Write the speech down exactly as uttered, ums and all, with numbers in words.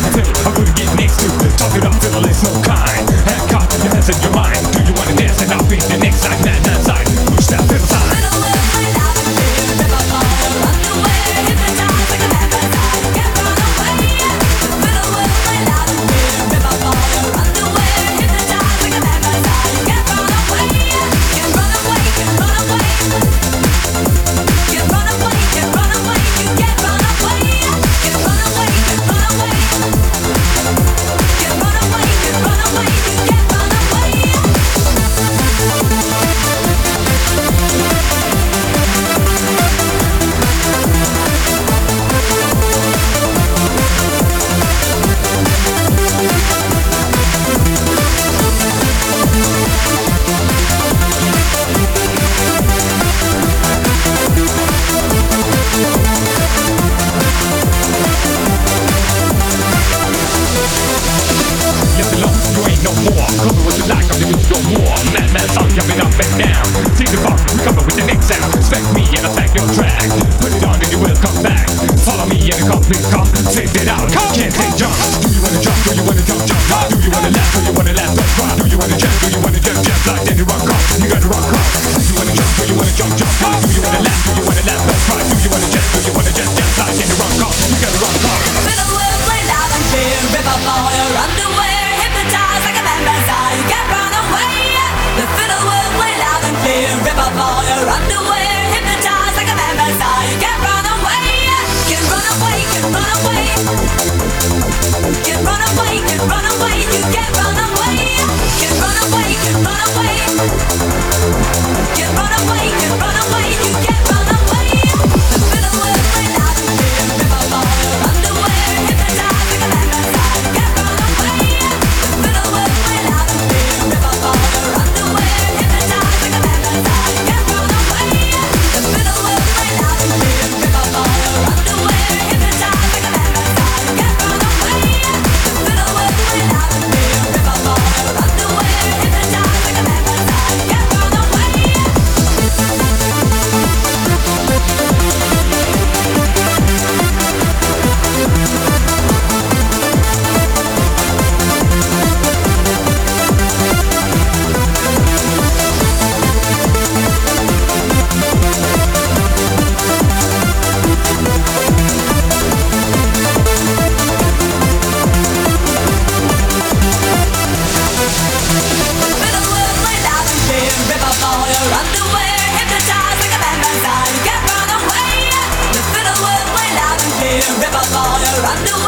until I couldn't get next to. Talk it up till the less no kind. Have caught your hands in your mind. Do you wanna dance and I'll be the next side, mad mad side. Push that fiddle side. Jumping up and down, see the funk, we come up with the next sound. Expect me and attack your track. Put it on and you will come back. Follow me and a complete come, take it out. Can't take jumps. Do you wanna jump? Do you wanna jump? Jump. Do you wanna laugh? Do you wanna laugh? That's right. Do you wanna jump? Do you wanna jump? Jump like Danny Rock off. You gotta rock off. Do you wanna jump? Do you wanna jump? Jump. Do you wanna laugh? Do you wanna laugh? That's right. Do you wanna jump? Do you wanna jump? Jump like Danny Rock off. You gotta rock off. Fiddle will play loud and clear. Rip up all your underwear. Hypnotize like a vampire. You can't run away. The fiddle will play loud and clear. Rip up all your underwear. Hypnotize like a vampire. You can't run away. Can run away. Can run away. Can run away. Can run away. You can't run away. Can run away. Can run away. Can run away. Can run away. You can't run away. The fiddle will play loud and clear. Rip up all your underwear. Hypnotize like a vampire. You can't run away. The fiddle will play loud and clear. Rip up all your underwear. Hypnotize like a vampire. You can't run away. The fiddle will play loud and clear. Rip up all your underwear. Hypnotize like a vampire. You can't run away. The fiddle will play loud and clear. Rip up all your underwear. Hypnotize like a vampire. You can't run away. Fiddle will play loud and clear. Rip up all your underwear. Hypnotize like a vampire. You can't run away. The fiddle will play loud and clear. Rip up all your underwear.